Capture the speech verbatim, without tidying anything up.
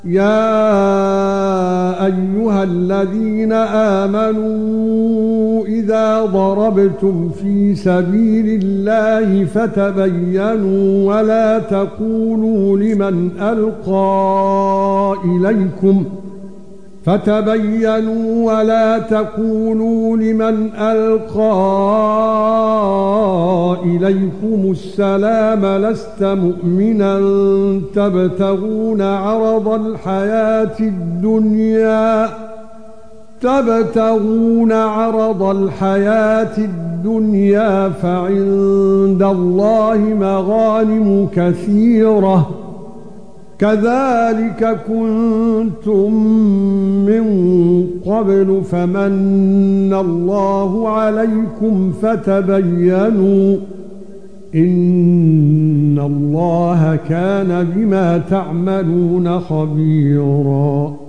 يا ايها الذين امنوا اذا ضربتم في سبيل الله فتبينوا ولا تقولوا لمن القى اليكم فتبينوا ولا تقولوا لمن القى اليكم السلام لست مؤمنا تبتغون عرض الحياه الدنيا تبتغون عرض الحياه الدنيا فعند الله مغانم كثيره كذلك كنتم من قبل فمن الله عليكم فتبينوا ان الله كان بما تعملون خبيرا